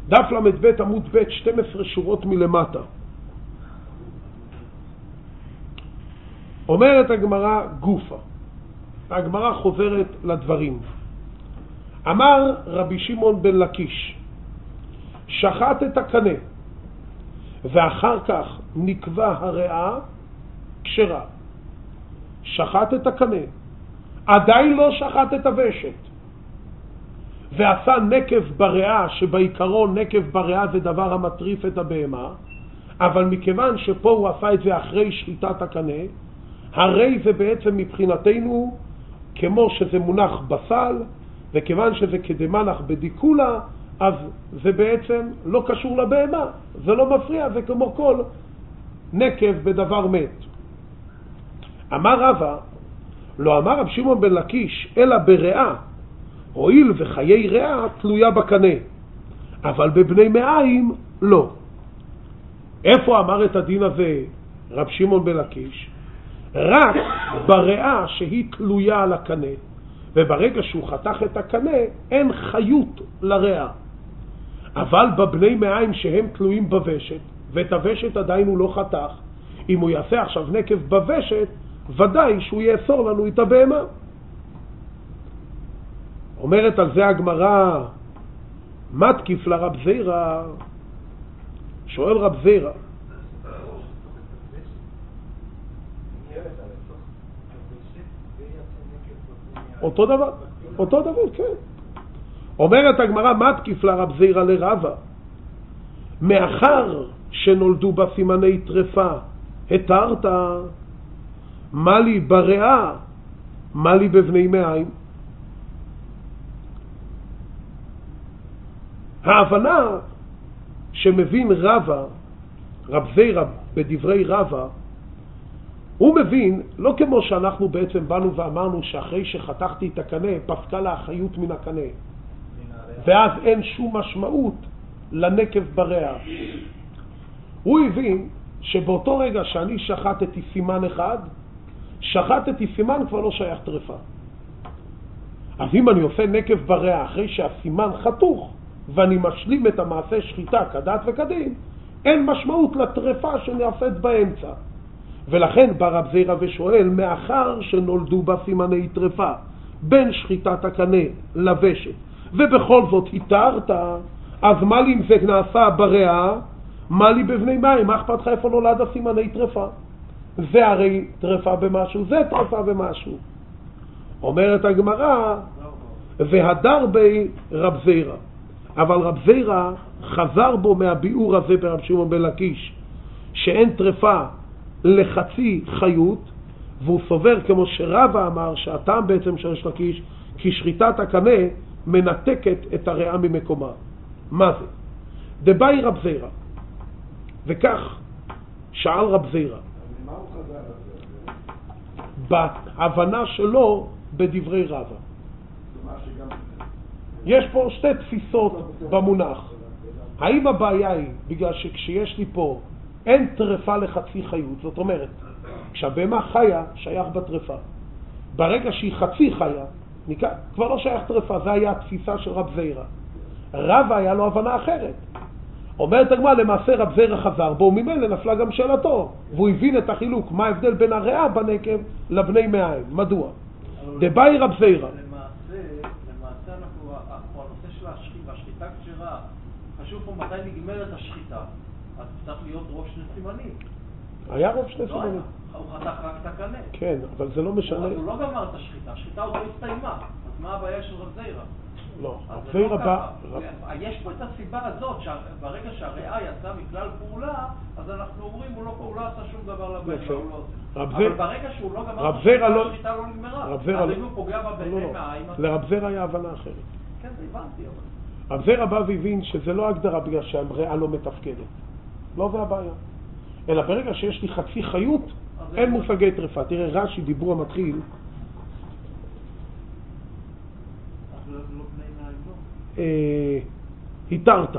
דף ל"ב עמוד ב' 12 שורות מלמטה. אומרת הגמרא גופה. הגמרא חוזרת לדברים. אמר רבי שמעון בן לקיש, שחט את הקנה ואחר כך נקבע הריאה כשרה. שחט את הקנה, עדיין לא שחט את הוושת, ועשה נקב בריאה, שבעיקרון נקב בריאה זה דבר המטריף את הבהמה, אבל מכיוון שפה הוא עשה את זה אחרי שחיטת הקנה, הרי זה בעצם מבחינתנו כמו שזה מונח בסל, וכיוון שזה כדמנח בדיקולה, אז זה בעצם לא קשור לבהמה, זה לא מפריע, זה כמו כל נקב בדבר מת. אמר רבא, לא אמר רב שמעון בן לקיש, אלא בריאה, הואיל וחיי ריאה תלויה בקנה, אבל בבני מעיים לא. איפה אמר את הדין הזה רב שמעון בן לקיש? רק בריאה שהיא תלויה על הקנה, וברגע שהוא חתך את הקנה אין חיות לריאה. אבל בבני מעיים שהם תלויים בוושת, ואת הוושת עדיין הוא לא חתך, אם הוא יעשה עכשיו נקב בוושת, ודאי שהוא יאסור לנו את הבהמה. אומרת על זה הגמרא, מתקיף לרב זירא. שואל רב זירא, אותו דבר, כן. אומרת הגמרא, מתקיף לרב זירא לרבא, מאחר שנולדו בה סימני טרפה, התרת, מה לי בריאה, מה לי בבני מעיים? ההבנה שמבין רב זירא בדברי רבא, הוא מבין, לא כמו שאנחנו בעצם באנו ואמרנו שאחרי שחתכתי את הקנה, פסקה לה החיות מן הקנה, ואז אין שום משמעות לנקב בריאה. הוא הבין שבאותו רגע שאני שחטתי סימן אחד, שחטתי סימן כבר לא שייך טרפה. אז אם אני עושה נקב בריאה אחרי שהסימן חתוך, ואני משלים את המעשה שחיטה כדת וכדין, אין משמעות לטרפה שנעשית באמצע. ולכן בא רב זירא ושואל, מאחר שנולדו בה סימני טרפה בין שחיטת הקנה לוושת, ובכל זאת התרת, אז מה לי אם זה נעשה בריאה, מה לי בבני מים? מה אכפת לך איפה נולד הסימני טרפה? זה הרי טרפה במשהו, זה טרפה במשהו. אומרת הגמרא, והדר בי רב זירא. אבל רב זירא חזר בו מהביאור הזה ברב שמעון בן לקיש, שאין טרפה לחצי חיות, והוא סובר כמו שרבא אמר שהטעם בעצם של ריש לקיש, כי שחיטת הקנה מנתקת את הריאה ממקומה. מה זה? דבאי רב זירא, וכך שאל רב זירא מה הוא חזר על זה? בהבנה שלו בדברי רבא. יש פה שתי תפיסות במונח. האם הבעיה היא בגלל שכשיש לי פה אין טרפה לחצי חיות, זאת אומרת כשהבהמה חיה שייך בטרפה, ברגע שהיא חצי חיה כבר לא שייך טרפה. זה היה התפיסה של רב זירא. רבא היה לו הבנה אחרת. אומרת הגמרא, למעשה רב זירא חזר בו, ממילא נפלה גם שאלתו, והוא הבין את החילוק, מה ההבדל בין הריאה בנקב לבני מעיים. מדוע? דבאי רב זירא, למעשה אנחנו, הנושא של השחיטה כשרה, חשוב פה מתי נגמרת השחיטה, אז צריך להיות רוב שני סימנים. היה רוב שני סימנים. הוא חתך רק את הקנה. כן, אבל זה לא משנה. הוא לא גמר את השחיטה, השחיטה עוד לא הסתיימה, אז מה הבעיה של רב זירא? לא, רב זירא בא... יש פה את הסיבה הזאת, שברגע שהריאה יצאה מכלל פעולה, אז אנחנו אומרים, הוא לא עשה שום דבר לבהמה, אבל ברגע שהוא לא גמר את השחיטה לא נגמרה, אז אם הוא פוגע בבהמה מעיים... לרב זירא היה הבנה אחרת. כן, זה הבנתי. רב זירא בא והבין שזה לא הגדרה בגלל שהריאה לא מתפקדת. לא זה הבעיה. אלא ברגע שיש לי חצי חיות, אין מושגי טרפה. תראה, רש"י דיבור המתחיל, התרת.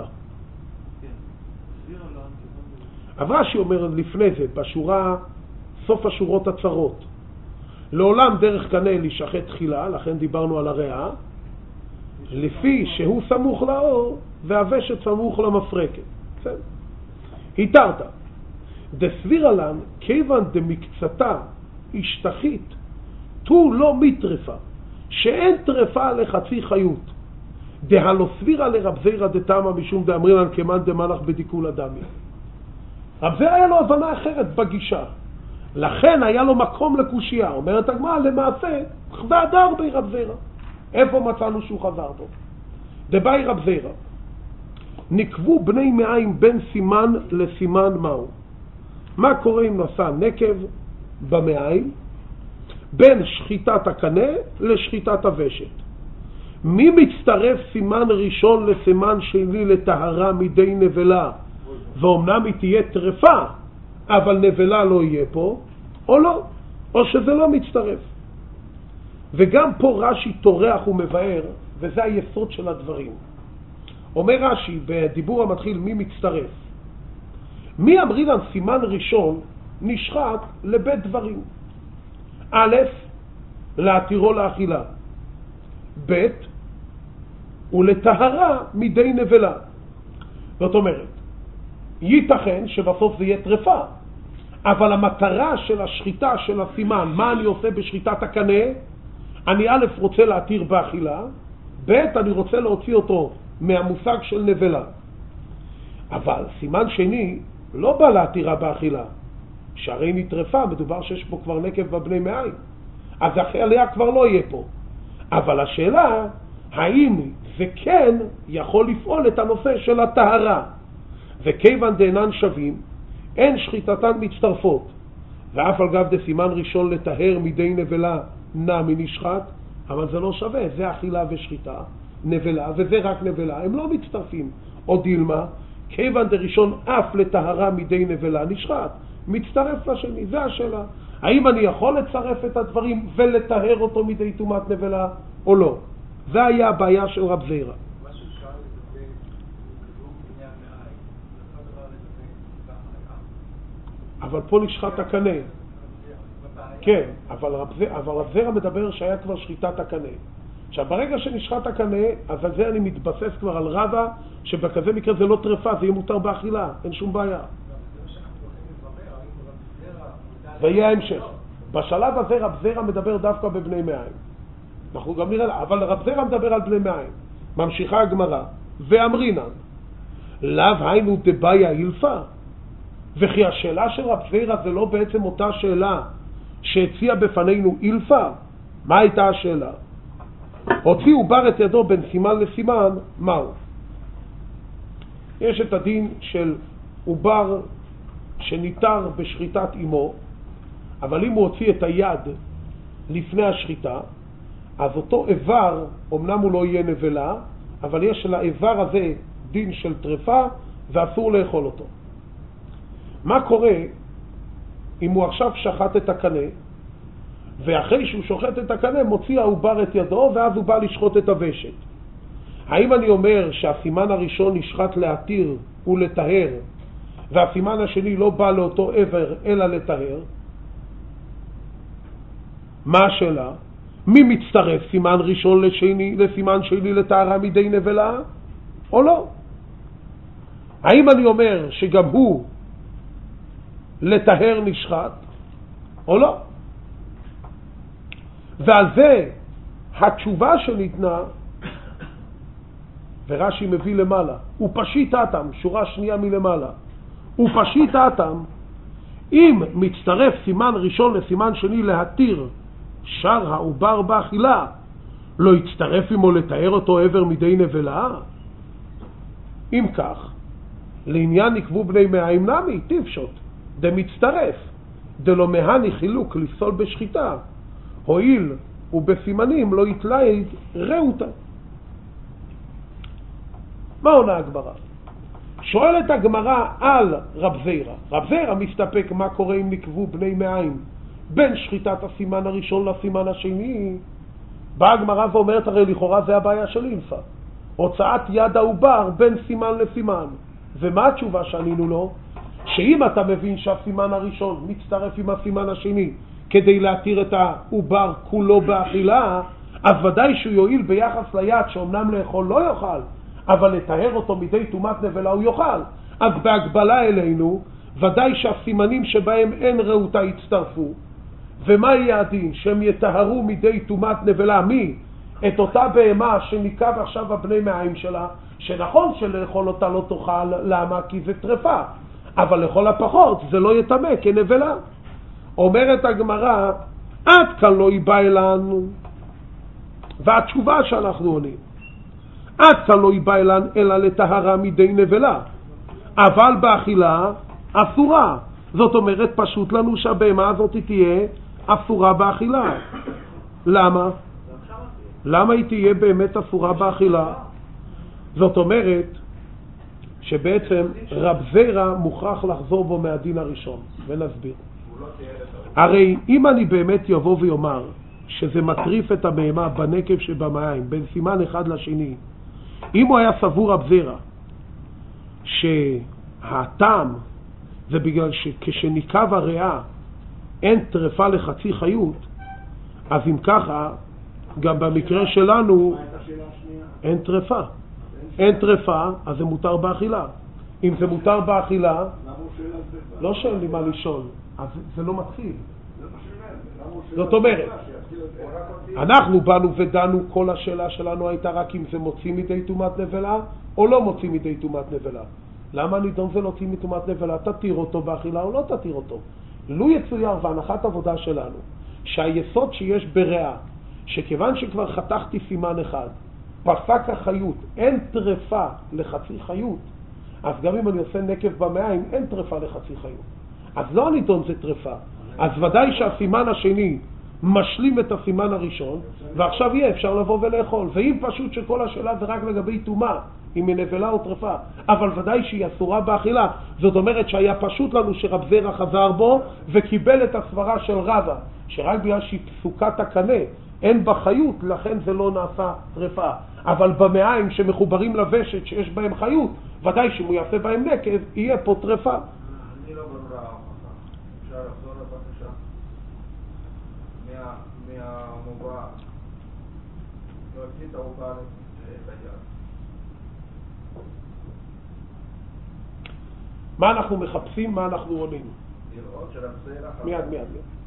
אבל רש"י אומר לפני זה, בשורה, סוף השורות הצרות, לעולם דרך קנה להישחט תחילה, לכן דיברנו על הריאה, לפי שהוא סמוך לאור והוושט סמוך למפרקת. התרת. דסבירה לן כיוון דמקצתה השתחית תו לא מטרפה, שאין טרפה לחצי חיות. דהלא סבירה לרב זירא דתמא משום דאמרינן כמן דמלך בדיקול הדמי. רב זירא היה לו הבנה אחרת בגישה, לכן היה לו מקום לקושייה. אומרת הגמרא, למעשה חדר בי רב זירא. איפה מצאנו שהוא חזר בו? דבאי רב זירא, נקבו בני מעיים בין סימן לסימן מהו. מה קורה אם נעשה נקב במעיים בין שחיטת הקנה לשחיטת הוושט? מי מצטרף סימן ראשון לסימן שני לטהרה מדי נבלה, ואומנם היא תהיה טרפה אבל נבלה לא יהיה פה, או לא, או שזה לא מצטרף. וגם פה רש"י תורח ומבאר, וזה היסוד של הדברים. אומר רש"י בדיבור המתחיל מי מצטרף, מי אמרינן סימן ראשון נשחט לבית דברים. א', להתירו לאכילה, ב', ולטהרה מדי נבלה. זאת אומרת, ייתכן שבסוף זה יהיה טרפה, אבל המטרה של השחיטה של הסימן, מה אני עושה בשחיטת הקנה? אני א' רוצה להתיר באכילה, ב' אני רוצה להוציא אותו מהמושג של נבלה. אבל סימן שני לא בא להתירה באכילה, שהרי נטרפה, מדובר שיש פה כבר נקב בבני מעיים, אז החליה כבר לא יהיה פה. אבל השאלה, האם זה כן יכול לפעול את הנושא של הטהרה? וכיוון דאינן שווים, אין שחיטתן מצטרפות, ואף על גב דסימן ראשון לטהר מדי נבלה נמי נשחט, אבל זה לא שווה, זה אכילה ושחיטה, נבלה, וזה רק נבלה, הם לא מצטרפים. או דילמה, כיוון דראשון אף לטהרה מדי נבלה נשחט, מצטרף לשני. זה השאלה, האם אני יכול לצרף את הדברים ולטהר אותו מדי טומאת נבלה או לא? זה היה הבעיה של רב זירא. מה ששאל לגבי כזור בניין מעיים, זה אותו דבר לגבי החיה. אבל פה נשחט הקנה. כן, אבל רב זירא מדבר שהיה כבר שחיטת הקנה. עכשיו ברגע שנשחט הקנה, אז על זה אני מתבסס כבר על רבא, שבכזה מקרה זה לא טרפה, זה יהיה מותר באכילה, אין שום בעיה. ויהיה המשך. בשלב הזה רב זירא מדבר דווקא בבני מעיים. אנחנו גם נראה, אבל רב זירא מדבר על בני מעיים. ממשיכה הגמרא, ואמרינן, לאו היינו דבעיה אילפא, וכי השאלה של רב זירא זה לא בעצם אותה שאלה שהציע בפנינו אילפא? מה הייתה השאלה? הוציא עובר את ידו בין סימן לסימן, מהו? יש את הדין של עובר שניתר בשחיטת אמו, אבל אם הוא הוציא את היד לפני השחיטה, אז אותו איבר, אמנם הוא לא יהיה נבלה, אבל יש לאיבר הזה דין של טרפה ואסור לאכול אותו. מה קורה אם הוא עכשיו שחט את הקנה, ואחרי שהוא שוחט את הקנה מוציא העובר את ידו ואז הוא בא לשחוט את הוושט? האם אני אומר שהסימן הראשון נשחט להתיר ולטהר, והסימן השני לא בא לאותו עבר אלא לטהר? מה השאלה? מי מצטרף סימן ראשון לסימן שני לטהרה מדי נבלה או לא? האם אני אומר שגם הוא לטהר נשחט או לא? ועל זה התשובה שניתנה, ורש"י מביא למעלה, ופשיט אתם, שורה שנייה מלמעלה, ופשיט אתם, אם מצטרף סימן ראשון לסימן שני להתיר שר העובר באכילה, לא יצטרף עמו לתאר אותו עבר מדי נבלה? אם כך, לעניין נקבו בני מעיים נמי, תפשוט, דמצטרף, דלא מהני חילוק לפסול בשחיטה, הועיל ובסימנים לא יתלעד ראותה. מה עונה הגמרא? שואלת הגמרא על רב זירא. רב זירא מסתפק מה קורה אם נקבו בני מעיים בין שחיטת הסימן הראשון לסימן השני. באה הגמרא ואומרת, הרי לכאורה זה הבעיה של אילפא, הוצאת יד העובר בין סימן לסימן. ומה התשובה שענינו לו? שאם אתה מבין שהסימן הראשון מצטרף עם הסימן השני כדי להתיר את העובר כולו באכילה, אז ודאי שהוא יועיל ביחס ליד שאומנם לאכול לא יאכל, אבל לטהר אותו מדי תומת נבלה הוא יאכל. אז בהגבלה אלינו, ודאי שהסימנים שבהם אין ראותה יצטרפו. ומה יהיה הדין? שהם יטהרו מדי תומת נבלה. מי? את אותה בהמה שניקב עכשיו הבני מעיים שלה, שנכון שלאכול אותה לא תאכל, למה? כי זה טרפה. אבל לכל הפחות זה לא יטמא כנבלה. אומרת הגמרא, עד כאן לא ייבא לנו. והתשובה שאנחנו עונים, עד כאן לא ייבא לנו אלא לטהרה מדי נבלה, אבל באכילה אסורה. זאת אומרת פשוט לנו שהבהמה הזאת תהיה אסורה באכילה. למה? למה היא תהיה באמת אסורה באכילה? זאת אומרת שבעצם רב זירא מוכרח לחזור בו מהדין הראשון, ונסביר. הרי אם אני באמת יבוא ויאמר שזה מטריף את הבהמה בנקב שבמים בין סימן אחד לשני, אם הוא היה סבור רב זירא שהטעם זה בגלל שכשניקב הריאה אין טרפה לחצי חיות, אז אם ככה גם במקרה שלנו אין טרפה. אין טרפה, אז זה מותר באכילה. אם זה מותר באכילה, לא שאין לי מה לשאול, אז זה לא מתחיל. זאת אומרת, אנחנו באנו ודנו, כל השאלה שלנו הייתה רק אם זה מוציא מדי תומת נבלה או לא מוציא מדי תומת נבלה. למה נידון זה להוציא מתומת נבלה? תתיר אותו באכילה או לא תתיר אותו? לו יצויר והנחת עבודה שלנו שהיסוד שיש בריאה, שכיוון שכבר חתכתי סימן אחד, פסק החיות, אין טרפה לחצי חיות, אז גם אם אני עושה נקב במעיים, אין טרפה לחצי חיות. אז לא הנידון זה טרפה. אז ודאי שהסימן השני משלים את הסימן הראשון, ועכשיו יהיה אפשר לבוא ולאכול. ואם פשוט שכל השאלה זה רק לגבי תומה, אם היא נבלה או טרפה, אבל ודאי שהיא אסורה באכילה. זאת אומרת שהיה פשוט לנו שרב זירא חזר בו וקיבל את הסברה של רבא, שרק בגלל שהיא פסוקת הקנה אין בה חיות, לכן זה לא נעשה טרפה. אבל במעיים שמחוברים לוושת שיש בהם חיות, ודאי שאם הוא יעשה בהם נקב, יהיה פה טרפה. אני לא ברורה ההוכחה. אפשר לחזור לבקשה מהמובא. להוציא את העובר את היד. מה אנחנו מחפשים? מה אנחנו עונים? לראות שרב זירא מיד.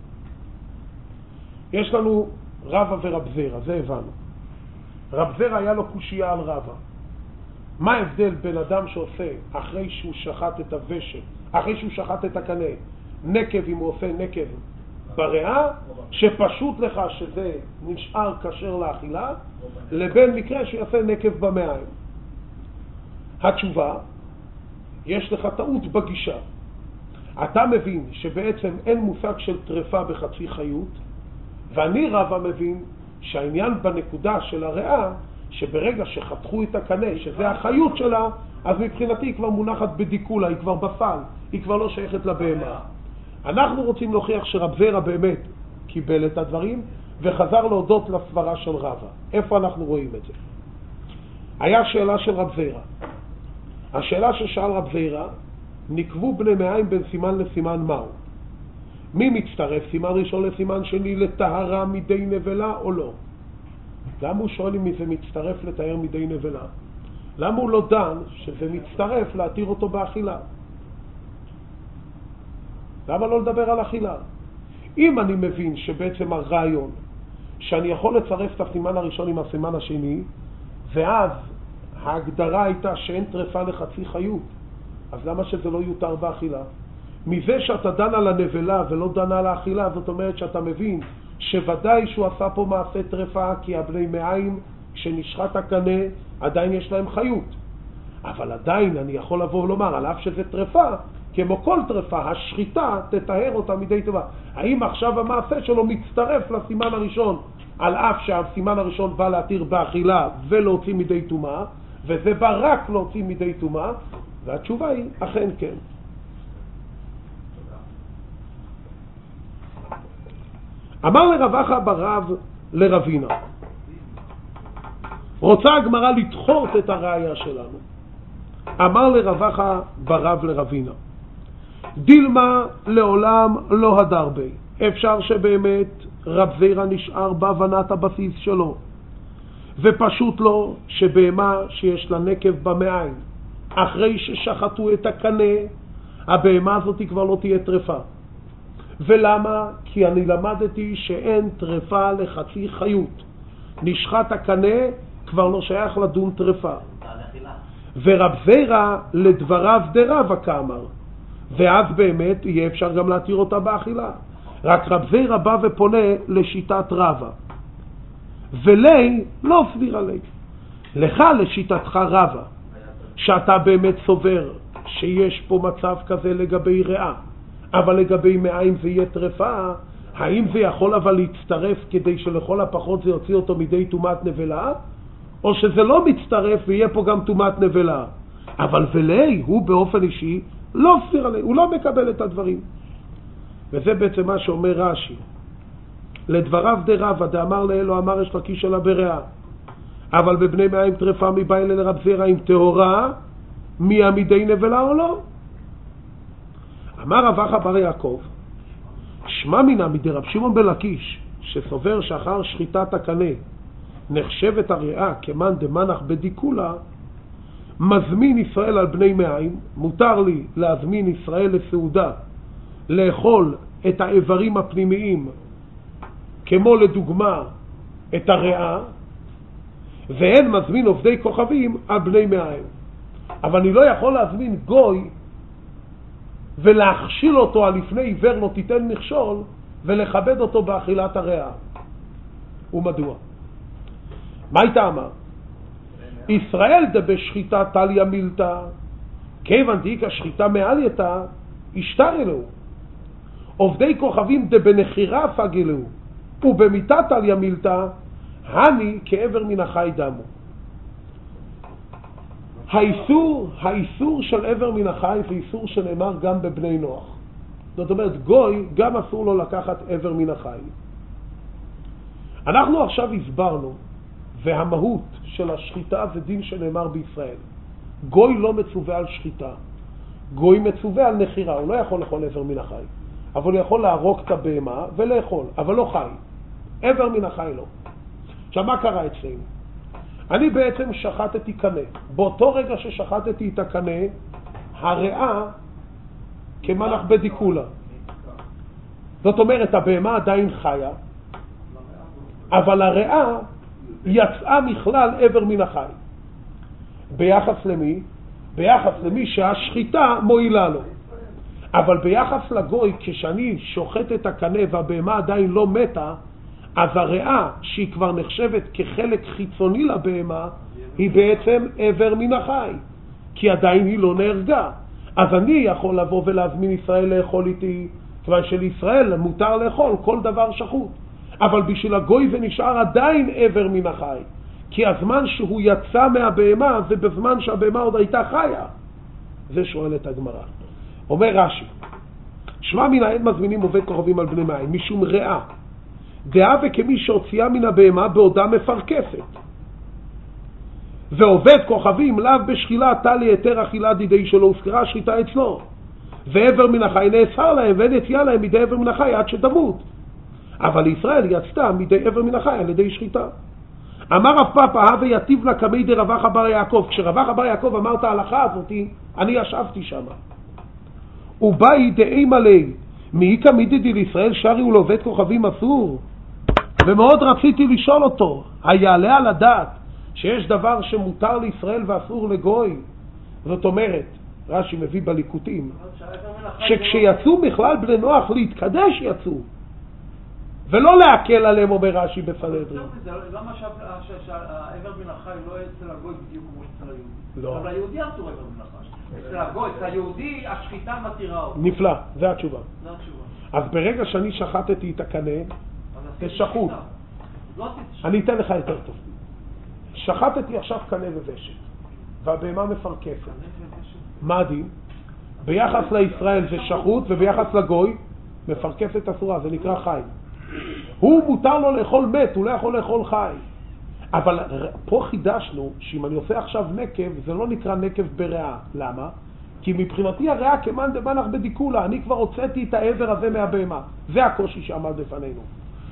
יש לנו רבא ורב זירא, זה הבנו. רב זירא היה לו קושייה על רבא. מה ההבדל בין אדם שעושה אחרי שהוא שחט את הוושת, אחרי שהוא שחט את הקנה, נקב אם הוא עושה נקב בריאה, שפשוט לך שזה נשאר כשר לאכילה, לבין מקרה שיעשה נקב במעיים? התשובה, יש לך טעות בגישה. אתה מבין שבעצם אין מושג של טרפה בחצי חיות, ואני רבא מבין שהעניין בנקודה של הריאה, שברגע שחתכו את הקנה, שזה החיות שלה, אז מבחינתי היא כבר מונחת בדיקולה, היא כבר בפל, היא כבר לא שייכת לבהמה. אנחנו רוצים להוכיח שרב זירא באמת קיבל את הדברים, וחזר להודות לסברה של רבא. איפה אנחנו רואים את זה? היה שאלה של רב זירא. השאלה ששאל רב זירא, נקבו בני מעיים בין סימן לסימן מהו? מי מצטרף סימן ראשון לסימן שני לטהרה מדי נבלה או לא? למה הוא שואל אם זה מצטרף לטהר מדי נבלה? למה הוא לא דן שזה מצטרף להתיר אותו באכילה? למה לא לדבר על אכילה? אם אני מבין שבעצם הרעיון שאני יכול לצרף את הסימן הראשון עם הסימן השני, ואז ההגדרה הייתה שאין טרפה לחצי חיות, אז למה שזה לא יותר באכילה? מזה שאתה דן על הנבלה ולא דן על האכילה, זאת אומרת שאתה מבין שוודאי שהוא עשה פה מעשה טרפה, כי הבני מעיים כשנשחט הקנה עדיין יש להם חיות. אבל עדיין אני יכול לבוא ולומר, על אף שזה טרפה, כמו כל טרפה, השחיטה תטהר אותה מדי טבע. האם עכשיו המעשה שלו מצטרף לסימן הראשון, על אף שהסימן הראשון בא להתיר באכילה ולהוציא מדי טומאה, וזה בא רק להוציא מדי טומאה? והתשובה היא, אכן כן. אמר לרב אחא ברב לרבינה, רוצה הגמרא לדחות את הראיה שלנו. אמר לרב אחא ברב לרבינה, דילמה לעולם לא הדר בי. אפשר שבאמת רב זירא נשאר בהבנת הבסיס שלו, ופשוט לו שבהמה שיש לה נקב במעיים, אחרי ששחטו את הקנה, הבהמה הזאת כבר לא תהיה טרפה. ולמה? כי אני למדתי שאין טרפה לחצי חיות. נשחט הקנה, כבר לא שייך לדון טרפה. ורב זירא לדבריו דרבא כאמר, ואז באמת יהיה אפשר גם להתיר אותה באכילה. רק רב זירא בא ופונה לשיטת רבא, ולי לא סבירה לי. לך לשיטתך רבא, שאתה באמת סובר שיש פה מצב כזה לגבי ריאה, אבל לגבי מעיים זה יהיה טרפה, האם זה יכול אבל להצטרף כדי שלכל הפחות זה יוציא אותו מידי טומאת נבלה, או שזה לא מצטרף ויהיה פה גם טומאת נבלה? אבל ולי הוא באופן אישי לא סביר עלי, הוא לא מקבל את הדברים. וזה בעצם מה שאומר רש"י, לדבריו דרבא דאמר לאלו אמר יש לקיש עלה בריאה, אבל בבני מעיים טרפה מבעי לרב זירא עם טהורה מידי נבלה או לא. אמר רב אחא בר יעקב, שמע מינה מדי רב שמעון בן לקיש, שסובר שאחר שחיטת הקנה נחשבת הריאה כמן דמנח בדיקולה, מזמין ישראל על בני מעיים, מותר לי להזמין ישראל לסעודה, לאכול את האיברים הפנימיים, כמו לדוגמה את הריאה, ואין מזמין עובדי כוכבים על בני מעיים. אבל אני לא יכול להזמין גוי ולהכשיל אותו על לפני עיוור לא תיתן מכשול ולכבד אותו באכילת הריאה. ומדוע? מה הייתה אמר? ישראל דבשחיטה תליה מילתא, כיוון דאיכא שחיטה מעלייתא ישתר אלוהו. עובדי כוכבים דבנחירה פגלו, ובמיתה תליה מילתא, הני כעבר מן החי דמו. האיסור של עבר מן החי זה איסור שנאמר גם בבני נוח. זאת אומרת, גוי גם אסור לו לקחת עבר מן החי. אנחנו עכשיו הסברנו, והמהות של השחיטה זה דין שנאמר בישראל. גוי לא מצווה על שחיטה, גוי מצווה על נחירה. הוא לא יכול לאכול עבר מן החי, אבל הוא יכול להרוג את הבהמה ולאכול, אבל לא חי. עבר מן החי לא. עכשיו מה קרה אצלנו? אני בעצם שחטתי קנה. באותו רגע ששחטתי את הקנה, הריאה כמנח בדיקולה. זאת אומרת, הבהמה עדיין חיה, אבל הריאה יצאה מכלל עבר מן החי. ביחס למי? ביחס למי שהשחיטה מועילה לו. אבל ביחס לגוי, כשאני שוחט את הקנה והבהמה עדיין לא מתה, אז הריאה שהיא כבר נחשבת כחלק חיצוני לבהמה, היא בעצם עבר מן החי, כי עדיין היא לא נהרגה. אז אני יכול לבוא ולהזמין ישראל לאכול איתי, כיוון שלישראל מותר לאכול כל דבר שחוט. אבל בשביל הגוי זה נשאר עדיין עבר מן החי, כי הזמן שהוא יצא מהבהמה זה בזמן שהבהמה עוד הייתה חיה. זה שואלת הגמרא. אומר רש"י, שמע מן האין מזמינים עובד כוכבים על בני מים, משום ריאה. דעה וכמי שהוציאה מן הבהמה בעודה מפרקפת. ועובד כוכבים לאו בשחילה תלי היתר אכילה דידי שלא הוזכרה שחיטה אצלו. ועבר מן החי נאסר להם ואין יציאה להם מדי עבר מן החי עד שתמות. אבל ישראל יצתה מדי עבר מן החי על ידי שחיטה. אמר רב פאפא הווה יתיב לה כמי דרב אחא בר יעקב. כשרב אחא בר יעקב אמר את ההלכה הזאת, אני ישבתי שם. ובאי דאי מלא מאיקא מידי לישראל שרי ולעובד כוכבים אסור. ומאוד רציתי לשאול אותו, היעלה על הדעת שיש דבר שמותר לישראל ואסור לגוי? זאת אומרת, רש"י מביא בליקוטים, שכשיצאו בכלל בני נוח להתקדש יצאו, ולא להקל עליהם, אומר רש"י בסנהדרין. למה שהעבר מן החי לא אצל הגוי בדיוק כמו אצל היהודי? לא. אבל היהודי אסור עבר מן החי. אצל הגוי, אצל היהודי השחיטה מתירה אותו. נפלא, זה התשובה. זה התשובה. אז ברגע שאני שחטתי את הקנה, זה שחוט. אני אתן לך יותר טוב. שחטתי עכשיו קנה וושת, והבהמה מפרקפת. מה הדין? ביחס לישראל זה שחוט, וביחס לגוי מפרקפת אסורה, זה נקרא חי. הוא מותר לו לאכול מת, הוא לא יכול לאכול חי. אבל פה חידשנו שאם אני עושה עכשיו נקב, זה לא נקרא נקב בריאה. למה? כי מבחינתי הריאה כמן דמנח בדיקולה, אני כבר הוצאתי את העבר הזה מהבהמה. זה הקושי שעמד בפנינו.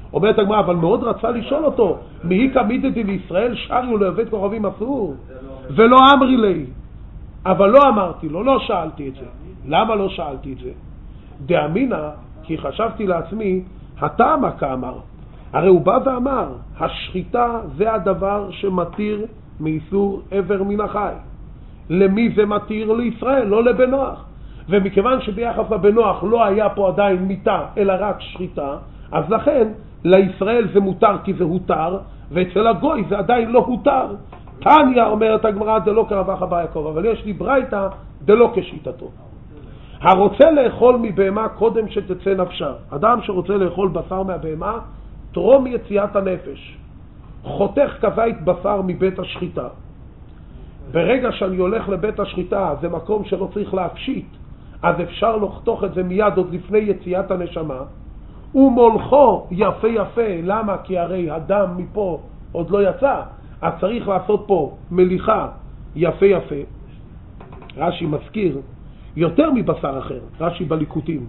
אומרת הגמרא, אבל מאוד רצה לשאול אותו, מי כמידתי לישראל שריו לעבד כוכבים אסור? ולא אמרי לי. אבל לא אמרתי לו, לא שאלתי את זה. למה לא שאלתי את זה? דאמינה, כי חשבתי לעצמי, הטעמה כאמר. הרי הוא בא ואמר, השחיטה זה הדבר שמתיר מאיסור עבר מן החי. למי זה מתיר? לישראל, לא לבנוח. ומכיוון שביחס לבנוח לא היה פה עדיין מיתה, אלא רק שחיטה, אז לכן לישראל זה מותר כי זה הותר, ואצל הגוי זה עדיין לא הותר. תניא אומרת הגמרא, דלא כרבך אבא יעקב, אבל יש לי ברייתא דלא כשיטתו. הרוצה לאכול מבהמה קודם שתצא נפשה. אדם שרוצה לאכול בשר מהבהמה, טרום יציאת הנפש. חותך כזית בשר מבית השחיטה. ברגע שאני הולך לבית השחיטה, זה מקום שלא צריך להפשיט, אז אפשר לחתוך את זה מיד עוד לפני יציאת הנשמה, ומולכו יפה יפה. למה? כי הרי הדם מפה עוד לא יצא, אז צריך לעשות פה מליחה יפה יפה. רש"י מזכיר יותר מבשר אחר, רש"י בליקוטים,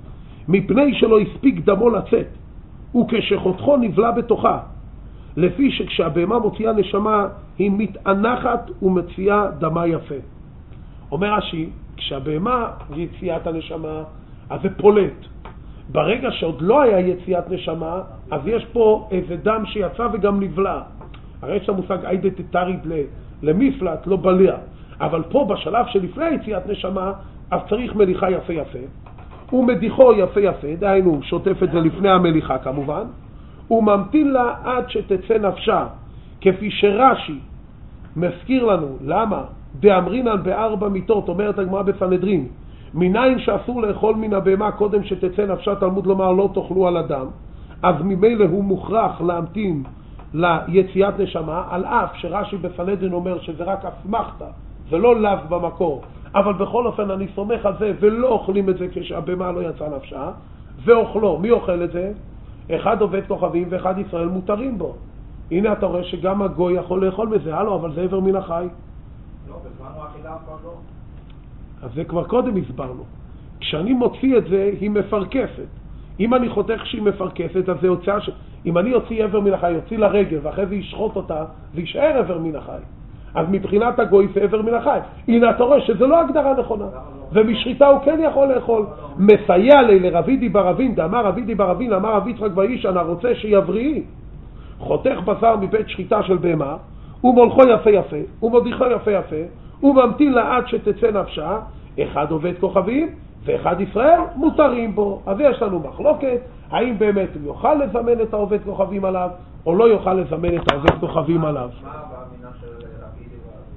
מפני שלא הספיק דמו לצאת, וכשחותכו נבלה בתוכה, לפי שכשהבהמה מוציאה נשמה היא מתענחת ומציאה דמה יפה. אומר רש"י, כשהבהמה יציאת הנשמה אז זה פולט. ברגע שעוד לא היה יציאת נשמה, אז יש פה איזה דם שיצא וגם נבלה. הרי יש המושג עידה תתריד למפלט, לא בלע. אבל פה בשלב שלפני יציאת נשמה, אז צריך מליחה יפה יפה. ומדיחו יפה יפה, דהיינו שוטף את זה לפני המליחה כמובן, וממתין לה עד שתצא נפשה, כפי שרש"י מזכיר לנו. למה? דאמרינן בארבע מיתות, אומרת הגמרא בסנהדרין, מניין שאסור לאכול מן הבהמה קודם שתצא נפשה, תלמוד לומר לא תאכלו על אדם, אז ממילא הוא מוכרח להמתין ליציאת נשמה, על אף שרש"י בסנהדרין אומר שזה רק אסמכתא, זה לא לאו במקור, אבל בכל אופן אני סומך על זה, ולא אוכלים את זה כשהבהמה לא יצאה נפשה, ואוכלו. מי אוכל את זה? אחד עובד כוכבים ואחד ישראל מותרים בו. הנה אתה רואה שגם הגוי יכול לאכול בזה. הלו, אבל זה עבר מן החי. לא, בזמנו אכילה כבר לא. אז זה כבר קודם הסברנו. כשאני מוציא את זה, היא מפרקסת. אם אני חותך שהיא מפרקסת, אז זה יוצא אם אני יוציא עבר מן החי, יוציא לרגל, ואחרי זה ישחוט אותה, זה יישאר עבר מן החי. אז מבחינת הגוי זה עבר מן החי. הנה אתה רואה שזה לא הגדרה נכונה. ומשחיטה הוא כן יכול לאכול. מסייע לי לרבידי ברבין, דאמר רבידי ברבין, אמר רבי יצחק באיש, אני רוצה שיבריא. חותך בשר מבית שחיטה של בהמה, ומולכו יפה יפה, ומודיחו יפה יפה, וממתין לה עד שתצא נפשה. אחד עובד כוכבים, ואחד ישראל מותרים בו. אז יש לנו מחלוקת, האם באמת הוא יוכל לזמן את העובד כוכבים עליו, או לא יוכל לזמן את העובד כוכבים עליו. מה באמינה של רבידי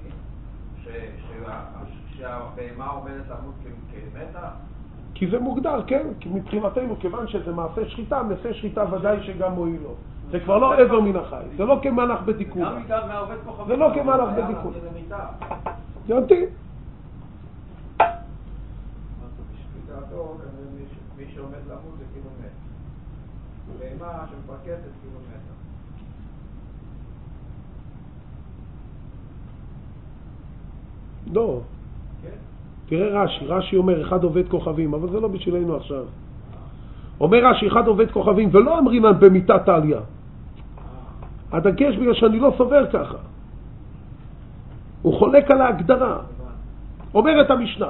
ברבין? שהבהמה עומדת למות כמתה? כי זה מוגדר, כן? כי מבחינתנו, כיוון שזה מעשה שחיטה, מעשה שחיטה ודאי שגם מועיל לו. זה כבר לא עבר מן החי, זה לא כמנח בדיקונה. זה לא כמנח בדיקונה. יונתי. מי שעומד למות זה כאילו מת. בהמה שמפרקסת כאילו מתה. לא. תראה רש"י אומר אחד עובד כוכבים, אבל זה לא בשבילנו עכשיו. אומר רש"י אחד עובד כוכבים, ולא אמרינן במיתת העלייה. הדגש בגלל שאני לא סובר ככה. הוא חולק על ההגדרה. אומרת המשנה,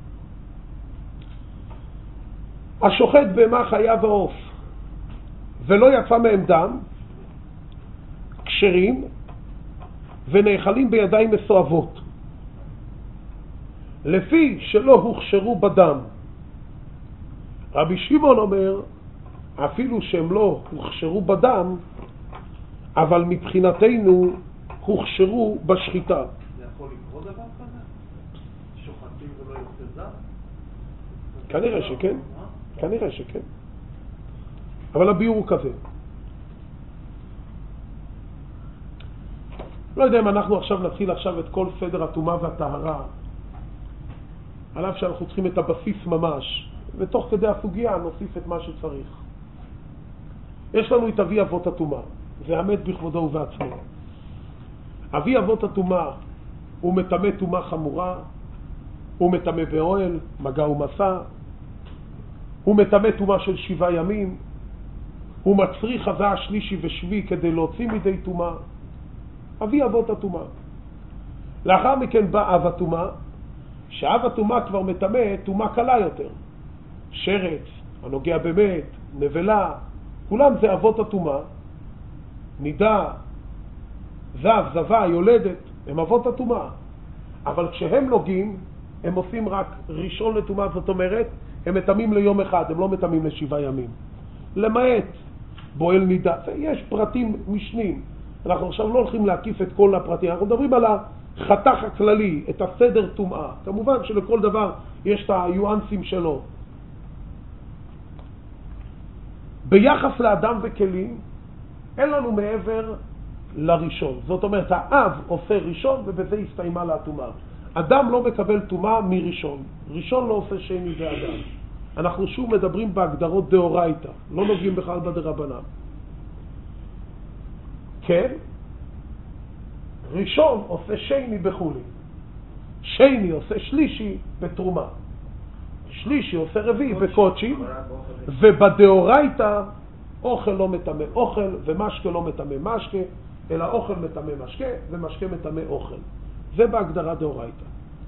השוחט בהמה חיה ועוף ולא יצא מהם דם, כשרים ונאכלים בידיים מסועבות, לפי שלא הוכשרו בדם. רבי שמעון אומר, אפילו שהם לא הוכשרו בדם, אבל מבחינתנו הוכשרו בשחיטה. זה יכול לקרות דבר כזה? שוחטים ולא יוצא דם? כנראה שכן. כנראה שכן. אבל הביאור הוא כזה. לא יודע אם אנחנו עכשיו נתחיל עכשיו את כל סדר הטומאה והטהרה, על אף שאנחנו צריכים את הבסיס ממש, ותוך כדי הסוגיה נוסיף את מה שצריך. יש לנו את אבי אבות הטומאה, זה המת בכבודו ובעצמו. אבי אבות הטומאה הוא מטמא טומאה חמורה, הוא מטמא באוהל, מגע ומסע, הוא מטמא טומאה של 7 ימים, הוא מצריך הבאה שלישי ושבי כדי להוציא מידי טומאה, אבי אבות הטומאה. לאחר מכן בא אב הטומאה, שאב הטומאה כבר מטמא טומאה קלה יותר. שרץ, הנוגע באמת, נבלה, כולם זה אבות הטומאה. נידה, זב, זבה, יולדת, הם אבות הטומאה. אבל כשהם נוגעים, הם עושים רק ראשון לטומאה, זאת אומרת, הם מטמאים ליום אחד, הם לא מטמאים ל7 ימים. למעט בועל נידה, יש פרטים משנים. אנחנו עכשיו לא הולכים להקיף את כל הפרטים, אנחנו מדברים על החתך הכללי, את הסדר טומאה. כמובן שלכל דבר יש את היואנסים שלו. ביחס לאדם וכלים, אין לנו מעבר לראשון. זאת אומרת, האב עושה ראשון ובזה הסתיימה לה הטומאה. אדם לא מקבל טומאה מראשון. ראשון לא עושה שני ואדם. אנחנו שוב מדברים בהגדרות דאורייתא, לא נוגעים בכלל בדרבנן. כן? ראשון עושה שני בחולי. שני עושה שלישי בתרומה. שלישי עושה רביעי בקודשים, ובדאורייתא אוכל לא מטמא אוכל ומשקה לא מטמא משקה, אלא אוכל מטמא משקה ומשקה מטמא אוכל. זה בהגדרה דאורייתא.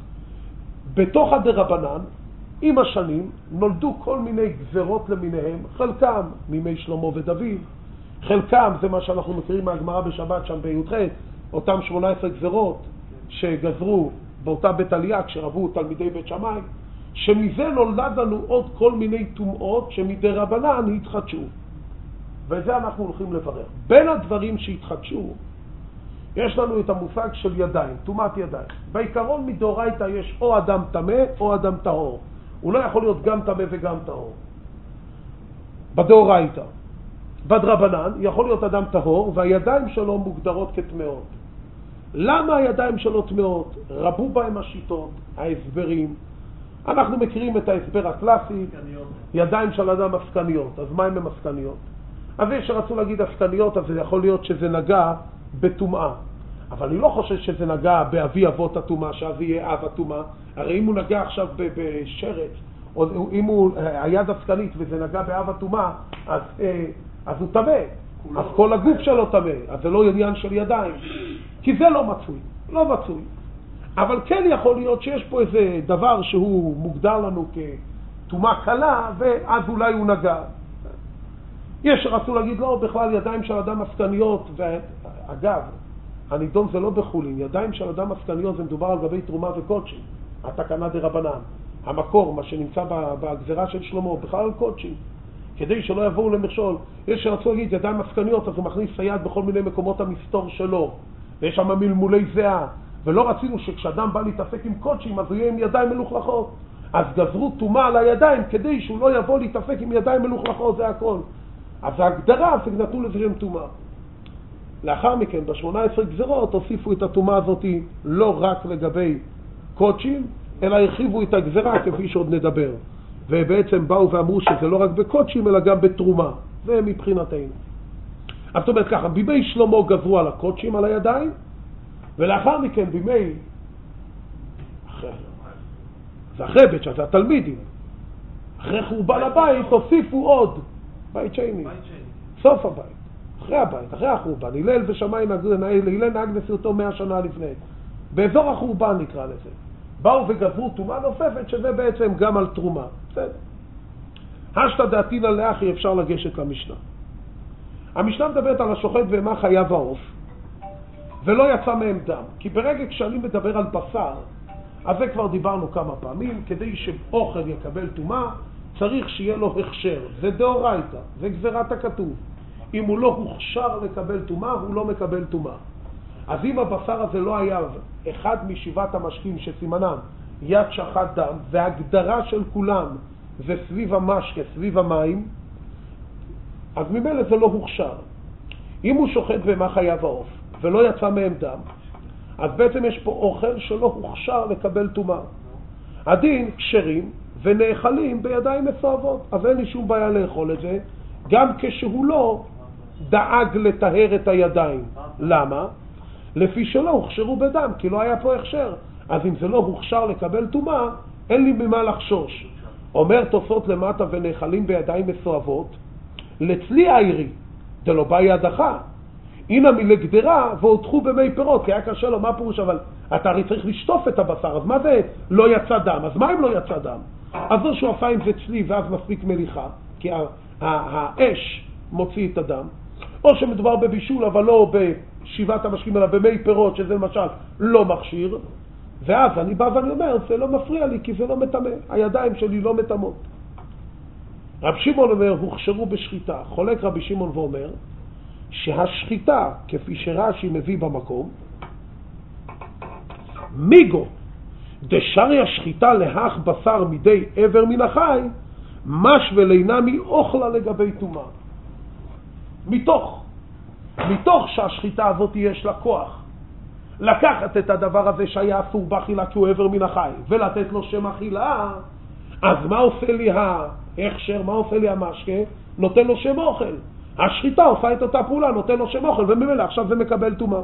בתוך הדרבנן, עם השנים, נולדו כל מיני גזרות למיניהם, חלקם מימי שלמה ודוד, חלקם זה מה שאנחנו מכירים מהגמרא בשבת שם בי"ח, אותם 18 גזרות שגזרו באותה בית עלייה כשרבו תלמידי בית שמאי, שמזה נולד לנו עוד כל מיני טומאות שמדרבנן התחדשו. וזה אנחנו הולכים לברר. בין הדברים שהתחדשו, יש לנו את המושג של ידיים, טומאת ידיים. בעיקרון מדאורייתא יש או אדם טמא או אדם טהור. הוא לא יכול להיות גם טמא וגם טהור. בדאורייתא. בדרבנן יכול להיות אדם טהור והידיים שלו מוגדרות כטמאות. למה הידיים שלו טמאות? רבו בהם השיטות, ההסברים. אנחנו מכירים את ההסבר הקלאסי, ידיים של אדם עסקניות. אז מה הם עסקניות? אז יש שרצו להגיד עסקניות, אז זה יכול להיות שזה נגע בטומאה. אבל אני לא חושב שזה נגע באבי אבות הטומאה, שאבי יהיה אב הטומאה. הרי אם הוא נגע עכשיו בשרץ, או אם הוא היד עסקנית וזה נגע באב הטומאה, אז הוא טמא. אז כל הגוף שלו טמא. אז זה לא עניין של ידיים. כי זה לא מצוי. לא מצוי. אבל כן יכול להיות שיש פה איזה דבר שהוא מוגדר לנו כטומאה קלה, ואז אולי הוא נגע. יש שרצו להגיד לא, בכלל ידיים של אדם עסקניות, ואגב, הנידון זה לא בחולין, ידיים של אדם עסקניות זה מדובר על גבי תרומה וקודשים, התקנה דרבנן, המקור, מה שנמצא בגזרה של שלמה, בכלל על קודשים, כדי שלא יבואו למכשול. יש שרצו להגיד ידיים עסקניות, אז הוא מכניס היד בכל מיני מקומות המסתור שלו, ויש שם מלמולי זהה, ולא רצינו שכשאדם בא להתעסק עם קודשים, אז הוא יהיה עם ידיים מלוכלכות. אז גזרו טומאה על הידיים כדי שהוא לא יבוא להתעסק עם ידיים מלוכלכות, זה הכל. אז ההגדרה נתנו לזרם טומאה. לאחר מכן, ב18 גזרות, הוסיפו את הטומאה הזאת לא רק לגבי קודשים, אלא הרחיבו את הגזרה כפי שעוד נדבר. ובעצם באו ואמרו שזה לא רק בקודשים, אלא גם בתרומה. זה מבחינתנו. אז זאת אומרת ככה, בימי שלמה גזרו על הקודשים, על הידיים, ולאחר מכן בימי זה אחרי בית שזה התלמידים, אחרי חורבן הבית הוסיפו עוד בית שני, סוף הבית, אחרי הבית, אחרי החורבן, הלל ושמיים, הלל נהג נשיאותו 100 שנה לפני, באזור החורבן נקרא לזה, באו וגזרו טומאה נוספת שזה בעצם גם על תרומה. בסדר, השתא דעתינא לאחי, אפשר לגשת למשנה. המשנה מדברת על השוחט בהמה חיה ועוף, ולא יצא מהם דם. כי ברגע כשאני מדבר על בשר, אז זה כבר דיברנו כמה פעמים, כדי שאוכל יקבל טומאה, צריך שיהיה לו הכשר. זה דאורייתא, זה גזירת הכתוב. אם הוא לא הוכשר לקבל טומאה, הוא לא מקבל טומאה. אז אם הבשר הזה לא היה אחד משבעת המשקים שסימנם יד שחט דם, והגדרה של כולם זה סביב המשקה, סביב המים, אז ממילא זה לא הוכשר. אם הוא שוחט בהמה חיה ועוף, ולא יצא מהם דם, אז בעצם יש פה אוכל שלא הוכשר לקבל טומאה. הדין כשרים ונאכלים בידיים מסואבות, אז אין לי שום בעיה לאכול את זה, גם כשהוא לא דאג לטהר את הידיים. למה? לפי שלא הוכשרו בדם, כי לא היה פה הכשר. אז אם זה לא הוכשר לקבל טומאה, אין לי ממה לחשוש. אומר תוספות למטה ונאכלים בידיים מסואבות, לצלי העירי, דלא בא ידך, הנה מלגדרה והותחו במי פירות, כי היה קשה לו, מה פירוש? אבל אתה הרי צריך לשטוף את הבשר, אז מה זה לא יצא דם? אז מה אם לא יצא דם? אז לא שהוא עשה עם זה צלי ואז מספיק מליחה, כי האש מוציא את הדם, או שמדובר בבישול אבל לא בשבעת המשקים אלא במי פירות, שזה למשל לא מכשיר, ואז אני בא ואני אומר, זה לא מפריע לי כי זה לא מטמא, הידיים שלי לא מטמאות. רב שמעון אומר, הוכשרו בשחיטה. חולק רבי שמעון ואומר שהשחיטה, כפי שרש"י מביא במקום, מיגו דשרי השחיטה להך בשר מדי עבר מן החי, מש ולינה מאוכלה לגבי טומאה. מתוך שהשחיטה הזאת יש לה כוח לקחת את הדבר הזה שהיה אסור באכילה כי הוא עבר מן החי ולתת לו שם אכילה, אז מה עושה לי ההכשר, מה עושה לי המשקה? נותן לו שם אוכל. השחיטה עושה את אותה פעולה, נותן לו שם אוכל, וממילא עכשיו זה מקבל טומאה.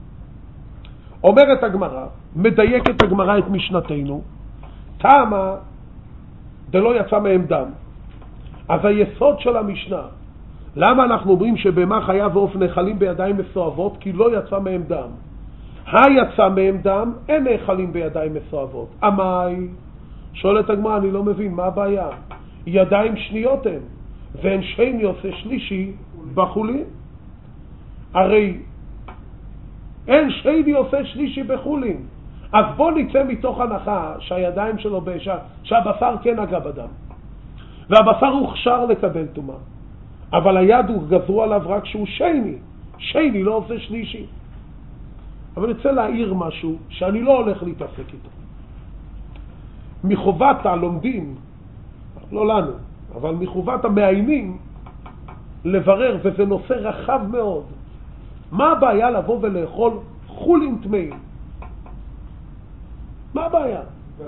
אומרת הגמרא, מדייקת הגמרא את משנתנו, תמה דלא יצא מהם דם. אז היסוד של המשנה, למה אנחנו אומרים שבמה חיה ועוף נאכלים בידיים מסועבות? כי לא יצא מהם דם. היצא מהם דם, אין נאכלים בידיים מסועבות. אמי, שואלת הגמרא, אני לא מבין, מה הבעיה? ידיים שניות הם, ואין שני עושה שלישי בחולין. הרי אין שני עושה שלישי בחולין. אז בוא נצא מתוך הנחה שהידיים שלו שהבשר כן נגע בדם. והבשר הוכשר לקבל טומאה. אבל היד הוא גזרו עליו רק שהוא שני לא עושה שלישי. אבל אני רוצה להעיר משהו שאני לא הולך להתעסק איתו. מחובת הלומדים, לא לנו, אבל מחובת המעיינים, לברר, וזה נושא רחב מאוד, מה הבעיה לבוא ולאכול חולין טמאים? מה הבעיה?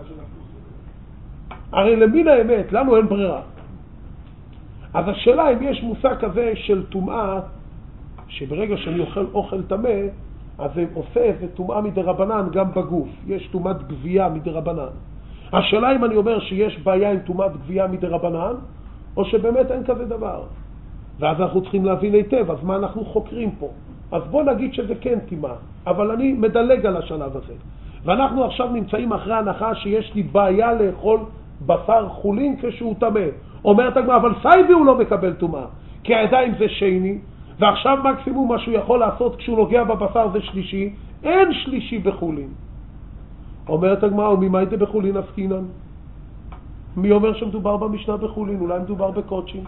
הרי למין האמת, לנו אין ברירה. אז השאלה אם יש מושג כזה של טומאה, שברגע שאני אוכל אוכל טמא, אז זה עושה איזה טומאה מדרבנן גם בגוף. יש טומאת גבייה מדרבנן. השאלה אם אני אומר שיש בעיה עם טומאת גבייה מדרבנן, או שבאמת אין כזה דבר. ואז אנחנו צריכים להבין היטב, אז מה אנחנו חוקרים פה? אז בוא נגיד שזה כן טומאה, אבל אני מדלג על השלב הזה. ואנחנו עכשיו נמצאים אחרי הנחה שיש לי בעיה לאכול בשר חולין כשהוא טמא. אומרת הגמרא, אבל סייבי הוא לא מקבל טומאה, כי הידיים זה שני, ועכשיו מקסימום מה שהוא יכול לעשות כשהוא נוגע בבשר זה שלישי, אין שלישי בחולין. אומרת הגמרא, וממה זה בחולין עסקינן? מי אומר שמדובר במשנה בחולין? אולי מדובר בקודשים?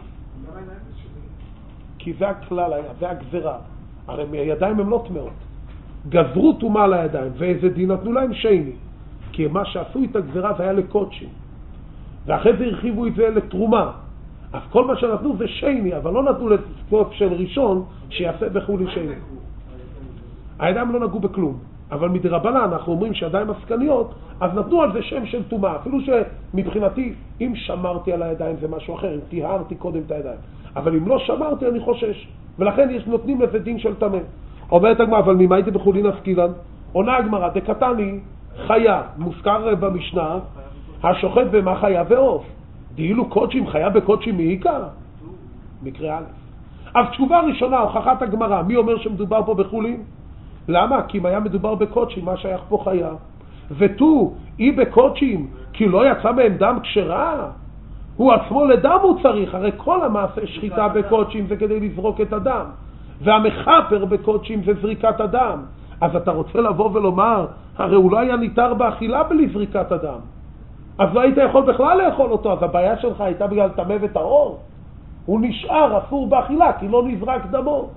כי זה הכלל היה, זה הגזרה. הרי מהידיים הם לא טמאות. גזרו טומאה לידיים, ואיזה דין נתנו להם שני. כי מה שעשו את הגזרה זה היה לקודשים. ואחרי זה הרחיבו את זה לתרומה. אז כל מה שנתנו זה שני, אבל לא נתנו לתקוף של ראשון שיעשה בחולין שני. הידיים לא נגעו בכלום. אבל מדרבנן אנחנו אומרים שהידיים עסקניות, אז נתנו על זה שם של טומאה. אפילו שמבחינתי, אם שמרתי על הידיים זה משהו אחר, אם טיהרתי קודם את הידיים. אבל אם לא שמרתי אני חושש. ולכן נותנים לזה דין של טמא. אומרת הגמרא, אבל ממה הייתי בחולין עסקינן? עונה הגמרא, דקתני חיה, מוזכר במשנה, השוחט במה חיה ועוף. דהילו קודשים, חיה בקודשים מעיקה? מקרה א'. אז תשובה ראשונה, הוכחת הגמרא, מי אומר שמדובר פה בחולין? למה? כי אם היה מדובר בקודשים, מה שייך פה חיה? ותו, אי בקודשים, כי לא יצא מהם דם כשרה? הוא עצמו לדם הוא צריך, הרי כל המעשה שחיטה בקודשים זה כדי לזרוק את הדם. והמחפר בקודשים זה זריקת הדם. אז אתה רוצה לבוא ולומר, הרי הוא לא היה ניתר באכילה בלי זריקת הדם. אז לא היית יכול בכלל לאכול אותו, אז הבעיה שלך הייתה בגלל טמא וטהור. הוא נשאר אסור באכילה, כי לא נזרק דמו.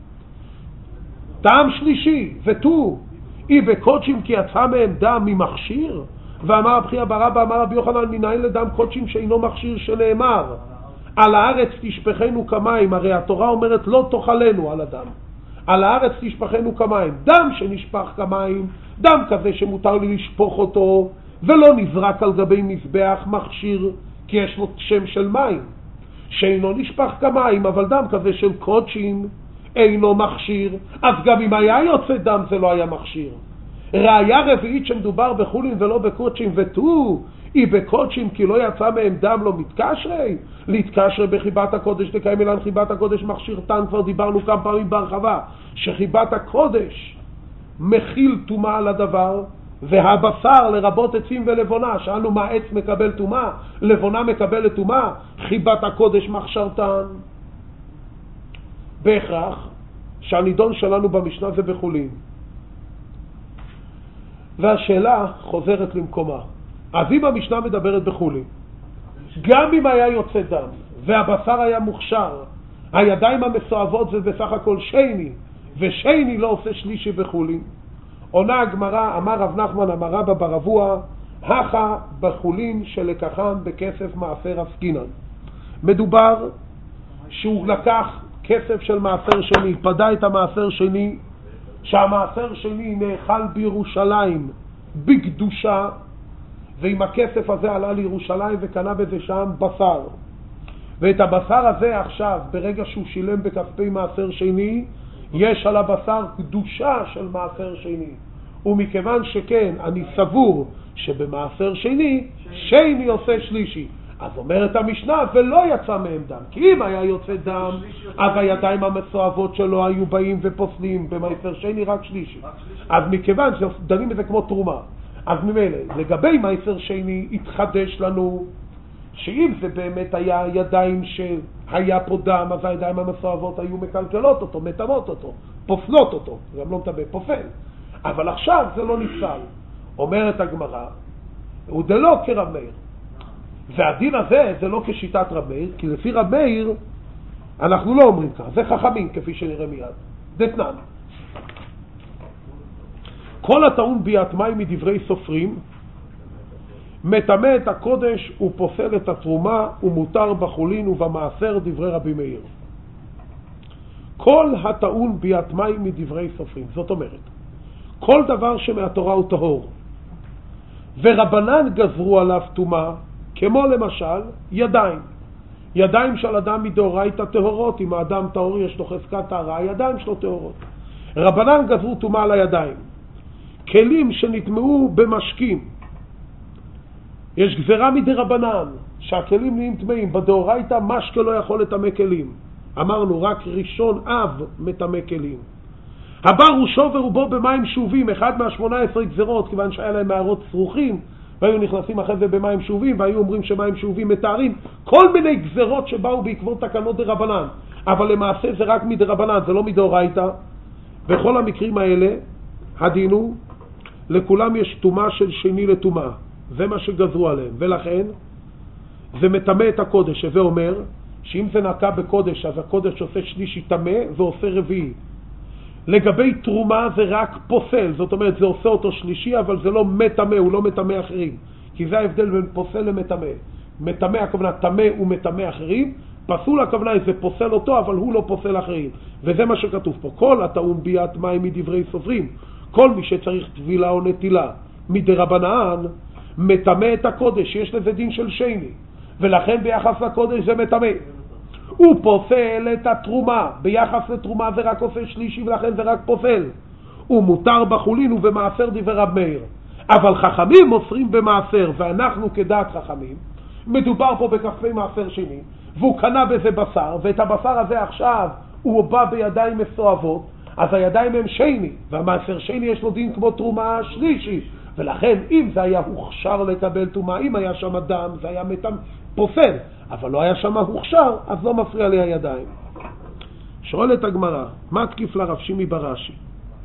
טעם שלישי, ותו, אי בקודשים כי יצא מהם דם ממכשיר? ואמר רבי חייא בר אבא, אמר רבי יוחנן, מנין לדם קודשים שאינו מכשיר, שנאמר, על הארץ תשפכנו כמים, הרי התורה אומרת לא תאכלנו על הדם. על הארץ תשפכנו כמים, דם שנשפך כמים, דם כזה שמותר לי לשפוך אותו, ולא נזרק על גבי מזבח מכשיר, כי יש לו שם של מים. שאינו נשפך כמים, אבל דם כזה של קודשים, אינו מכשיר. אז גם אם היה יוצא דם זה לא היה מכשיר. ראיה רביעית שמדובר בחולין ולא בקודשים ותו, היא בקודשים כי לא יצא מהם דם לא מתקשרי, להתקשרי בחיבת הקודש תקיים אלן חיבת הקודש מכשירתן, כבר דיברנו כמה פעמים בהרחבה, שחיבת הקודש מכיל טומאה על הדבר, והבשר לרבות עצים ולבונה, שאלנו מה עץ מקבל טומאה, לבונה מקבלת טומאה, חיבת הקודש מכשירתן. בהכרח שהנידון שלנו במשנה זה בחולין. והשאלה חוזרת למקומה. אז אם המשנה מדברת בחולין, גם אם היה יוצא דם והבשר היה מוכשר, הידיים המסואבות זה בסך הכל שני, ושני לא עושה שלישי בחולין. עונה הגמרא, אמר רב נחמן אמר רבא ברבוע, הכה בחולין שלקחם בכסף מעשר עסקינן. מדובר שהוא לקח כסף של מעשר שני, פדה את המעשר שני, שהמעשר שני נאכל בירושלים בקדושה, ועם הכסף הזה עלה לירושלים וקנה בזה שם בשר. ואת הבשר הזה עכשיו, ברגע שהוא שילם בכספי מעשר שני, יש על הבשר קדושה של מעשר שני. ומכיוון שכן, אני סבור שבמעשר שני עושה שלישי. אז אומרת המשנה, ולא יצא מהם דם. כי אם היה יוצא דם, אז הידיים המסואבות שלו היו באים ופוסלים, במעשר שני רק שלישי. אז מכיוון שדנים בזה כמו תרומה, אז ממילא, לגבי מעשר שני התחדש לנו, שאם זה באמת היה ידיים שהיה פה דם, אז הידיים המסואבות היו מקלקלות אותו, מטמאות אותו, פוסלות אותו, גם לא מטמא, פוסל. אבל עכשיו זה לא נפסל. אומרת הגמרא, הוא דלא כרב מאיר. והדין הזה זה לא כשיטת רב מאיר, כי לפי רב מאיר אנחנו לא אומרים כך, זה חכמים כפי שנראה מיד. דתנן. כל הטעון ביאת מים מדברי סופרים, מטמא את הקודש ופוסל את התרומה ומותר בחולין ובמעשר דברי רבי מאיר. כל הטעון ביאת מים מדברי סופרים, זאת אומרת, כל דבר שמהתורה הוא טהור, ורבנן גזרו עליו טומאה, כמו למשל ידיים. ידיים של אדם מדאורייתא טהורות, אם האדם טהור יש לו חזקת טהרה, הידיים שלו טהורות. רבנן גזרו טומאה על הידיים. כלים שנטמעו במשקים, יש גזרה מדרבנן שהכלים נהיים טמאים. בדאורייתא משקה לא יכול לטמא כלים, אמרנו רק ראשון אב מטמא כלים. הבר ראשו ורובו במים שובים, אחד מה18 גזרות, כיוון שהיה להם מערות צרוכין והיו נכנסים אחרי זה במים שובים, והיו אומרים שמים שובים מתארים, כל מיני גזרות שבאו בעקבות תקנות דרבנן, אבל למעשה זה רק מדרבנן, זה לא מדאורייתא. בכל המקרים האלה הדין הוא, לכולם יש טומאה של שני לטומאה, זה מה שגזרו עליהם, ולכן זה מטמא את הקודש, שזה אומר שאם זה נקע בקודש אז הקודש עושה שלישי טמא ועושה רביעי. לגבי תרומה זה רק פוסל, זאת אומרת זה עושה אותו שלישי, אבל זה לא מטמא, הוא לא מטמא אחרים, כי זה ההבדל בין פוסל למטמא. מטמא הכוונה טמא ומטמא אחרים, פסול הכוונה זה פוסל אותו אבל הוא לא פוסל אחרים, וזה מה שכתוב פה. כל הטעון ביאת מים מדברי סופרים, כל מי שצריך טבילה או נטילה מדרבנן מטמא את הקודש, יש לזה דין של שני, ולכן ביחס לקודש זה מטמא. הוא פוסל את התרומה, ביחס לתרומה זה רק עושה שלישי ולכן זה רק פוסל. הוא מותר בחולין ובמעשר דברי רב מאיר. אבל חכמים מוסרים במעשר, ואנחנו כדעת חכמים, מדובר פה בכספי מעשר שני, והוא קנה בזה בשר, ואת הבשר הזה עכשיו הוא בא בידיים מסואבות, אז הידיים הם שני, והמעשר שני יש לו דין כמו תרומה שלישי, ולכן אם זה היה הוכשר לקבל תרומה, אם היה שם דם זה היה פוסל, אבל לא היה שם הוכשר, אז לא מפריע לי הידיים. שואלת הגמרא, מה תקיף לרב שימי ברש"י?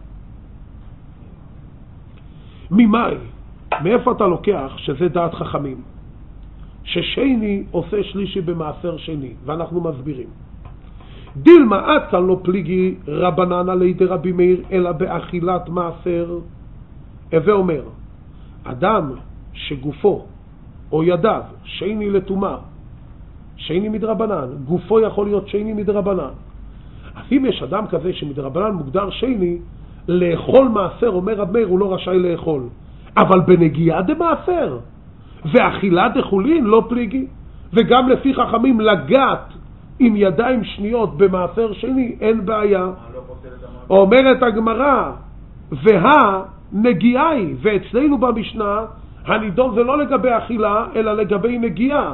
ממאי, מאיפה אתה לוקח שזה דעת חכמים? ששני עושה שלישי במעשר שני, ואנחנו מסבירים. דילמה עד כאן לא פליגי רבנן עלי דרבי מאיר, אלא באכילת מעשר. הווה אומר, אדם שגופו או ידיו שני לטומאה, שני מדרבנן, גופו יכול להיות שני מדרבנן. אז אם יש אדם כזה שמדרבנן מוגדר שני, לאכול מעשר, אומר רב מאיר, הוא לא רשאי לאכול. אבל בנגיעה דמעשר, ואכילה דחולין לא פליגי. וגם לפי חכמים לגעת עם ידיים שניות במעשר שני אין בעיה. אומרת הגמרא, נגיעה היא, ואצלנו במשנה הנידון זה לא לגבי אכילה אלא לגבי נגיעה.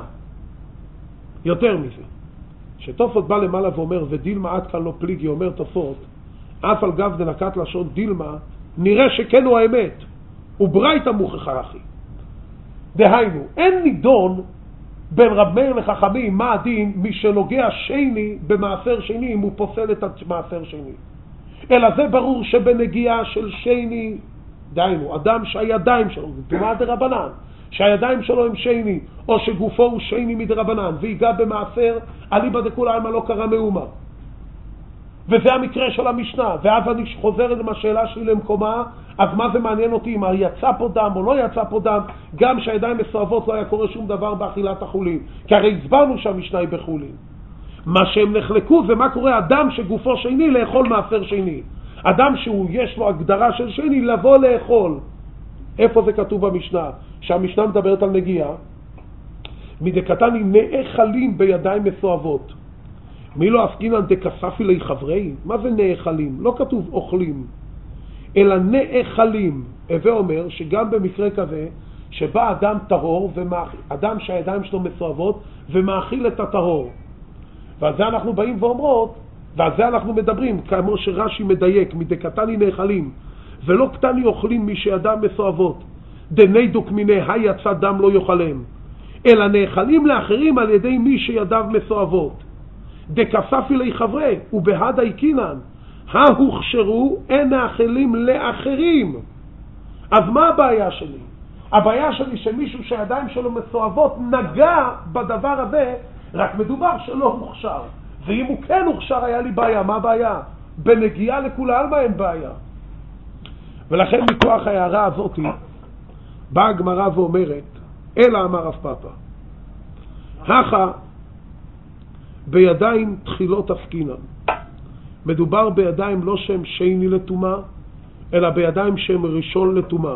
יותר מזה, שתוספות בא למעלה ואומר ודילמה עד כאן לא פליגי, אומר תוספות אף על גב דנקת לשון דילמה נראה שכן הוא האמת וברייתא מוכחה אחי. דהיינו, אין נידון בין רב מאיר לחכמים מה הדין מי שנוגע שני במעשר שני אם הוא פוסל את המעשר שני, אלא זה ברור שבנגיעה של שני, דהיינו אדם שהידיים שלו דומה דרבנן, שהידיים שלו הם שני או שגופו הוא שני מדרבנן ויגע במעשר אליבא דכולי עלמא לא קרה מאומה, וזה המקרה של המשנה. ואז אני חוזר עם השאלה שלי למקומה, אז מה זה מעניין אותי אם יצא פה דם או לא יצא פה דם? גם שהידיים מסועפות לא היה קורה שום דבר באכילת החולין, כי הרי הסברנו שהמשנה היא בחולין. מה שהם נחלקו זה מה קורה אדם שגופו שני לאכול מעשר שני, אדם שהוא יש לו הגדרה של שני לבוא לאכול. איפה זה כתוב במשנה? שהמשנה מדברת על נגיעה, מדקתני נאכלים בידיים מסועפות, מי לא עסקינן דקספי לי חברי? מה זה נאכלים? לא כתוב אוכלים, אלא נאכלים. הווה אומר שגם במקרה כזה שבא אדם טהור, אדם שהידיים שלו מסועפות ומאכיל את הטהור, ועל זה אנחנו באים ואומרות, ועל זה אנחנו מדברים, כמו שרש"י מדייק, מדקתני נאכלים ולא קטני אוכלים מי שידם מסועפות, דנידוק מיני היצא דם לא יאכלם, אלא נאכלים לאחרים על ידי מי שידיו מסועפות. דקספי לי חברי ובהדה יקינן ההוכשרו אין נאכלים לאחרים. אז מה הבעיה שלי? הבעיה שלי שמישהו שהידיים שלו מסועפות נגע בדבר הזה, רק מדובר שלא הוכשר, ואם הוא כן הוכשר היה לי בעיה. מה הבעיה? בנגיעה לכולי עלמא אין בעיה. ולכן מכוח ההערה הזאת באה הגמרא ואומרת אלא אמר רב פאפא הכה בידיים תחילות עסקינן. מדובר בידיים לא שהם שני לטומאה, אלא בידיים שהם ראשון לטומאה.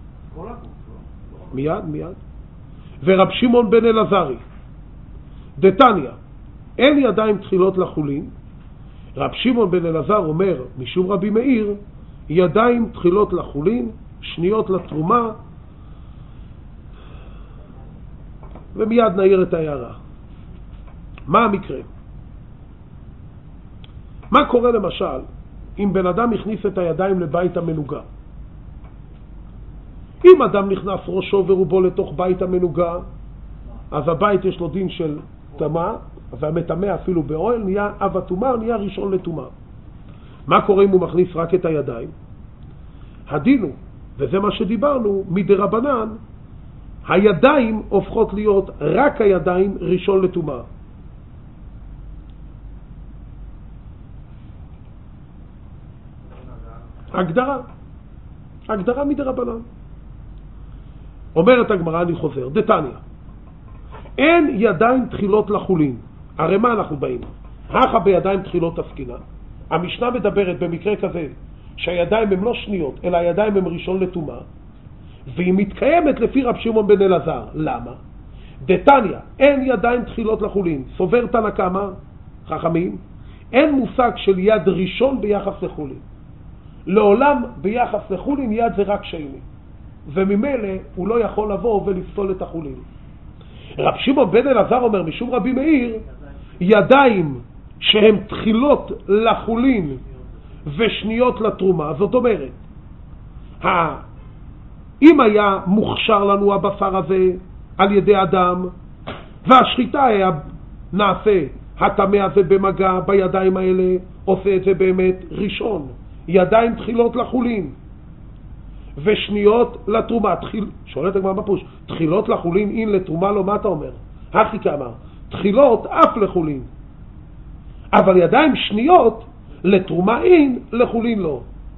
מיד. ורב שמעון בן אלעזרי דתניא אין ידיים תחילות לחולין. רב שמעון בן אלעזר אומר משום רבי מאיר ידיים תחילות לחולין, שניות לתרומה. ומיד נעיר את ההערה. מה המקרה? מה קורה למשל אם בן אדם הכניס את הידיים לבית המנוגה? אם אדם נכנס ראשו ורובו לתוך בית המנוגה, אז הבית יש לו דין של טמאה, והמטמא אפילו באוהל נהיה אב הטומאה, נהיה ראשון לטומאה. מה קורה אם הוא מכניס רק את הידיים? הדין הוא, וזה מה שדיברנו, מדרבנן, הידיים הופכות להיות רק הידיים ראשון לטומאה. הגדרה מדרבנן. אומרת הגמרא, אני חוזר, דתניא אין ידיים תחילות לחולין. הרי מה אנחנו באים? הכה בידיים תחילות עסקינן. המשנה מדברת במקרה כזה שהידיים הם לא שניות אלא הידיים הם ראשון לטומאה, והיא מתקיימת לפי רב שמעון בן אלעזר. למה? דתניא אין ידיים תחילות לחולין. סובר תנא קמא חכמים אין מושג של יד ראשון ביחס לחולין. לעולם ביחס לחולין יד זה רק שני, וממילא הוא לא יכול לבוא ולפסול את החולין. רב שמעון בן אלעזר אומר משום רבי מאיר ידיים שהן תחילות לחולין ושניות לתרומה. זאת אומרת, אם היה מוכשר לנו הבשר הזה על ידי אדם והשחיטה היה נעשה הטמא הזה במגע בידיים האלה, עושה את זה באמת ראשון, ידיים תחילות לחולין ושניות לתרומה. שואלת הגמרא בפוש, תחילות לחולין אין לתרומה לא? מה אתה אומר? הכי כאמר תחילות אף לחולין, אבל ידיים שניות לתרומה אין, לחולין לא.